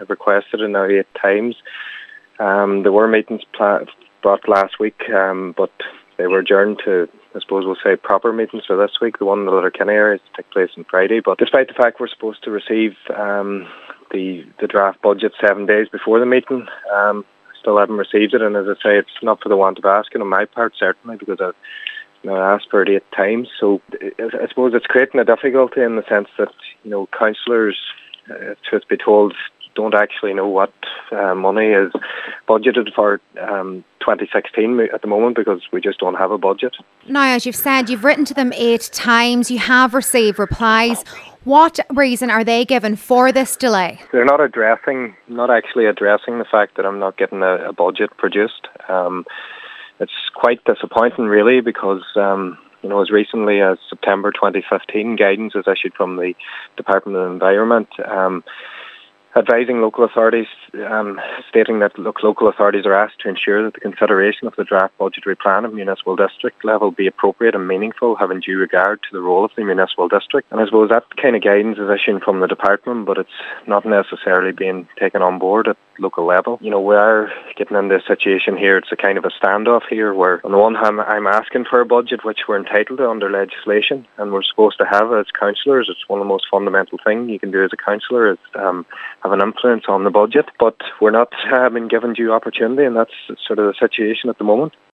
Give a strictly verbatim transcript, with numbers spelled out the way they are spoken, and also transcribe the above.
I've requested it now eight times. Um, there were meetings pla- brought last week, um, but they were adjourned to, I suppose we'll say, proper meetings for this week. The one in the Letterkenny area is to take place on Friday. But despite the fact we're supposed to receive um, the the draft budget seven days before the meeting, um, I still haven't received it. And as I say, it's not for the want of asking on my part, certainly, because I've you know, asked for it eight times. So I suppose it's creating a difficulty in the sense that, you know, councillors, uh, truth be told, don't actually know what uh, money is budgeted for um, twenty sixteen at the moment, because we just don't have a budget. Now, as you've said, you've written to them eight times, you have received replies. What reason are they given for this delay? They're not addressing, not actually addressing the fact that I'm not getting a, a budget produced. Um, it's quite disappointing, really, because um, you know, as recently as September twenty fifteen, guidance was issued from the Department of Environment, um, advising local authorities, um, stating that look, local authorities are asked to ensure that the consideration of the draft budgetary plan at municipal district level be appropriate and meaningful, having due regard to the role of the municipal district. And I suppose that kind of guidance is issued from the department, but it's not necessarily being taken on board at local level. You know, we are getting into a situation here, it's a kind of a standoff here, where on the one hand I'm asking for a budget which we're entitled to under legislation and we're supposed to have as councillors. It's one of the most fundamental things you can do as a councillor, is um, have an influence on the budget, but we're not uh, being given due opportunity, and that's sort of the situation at the moment.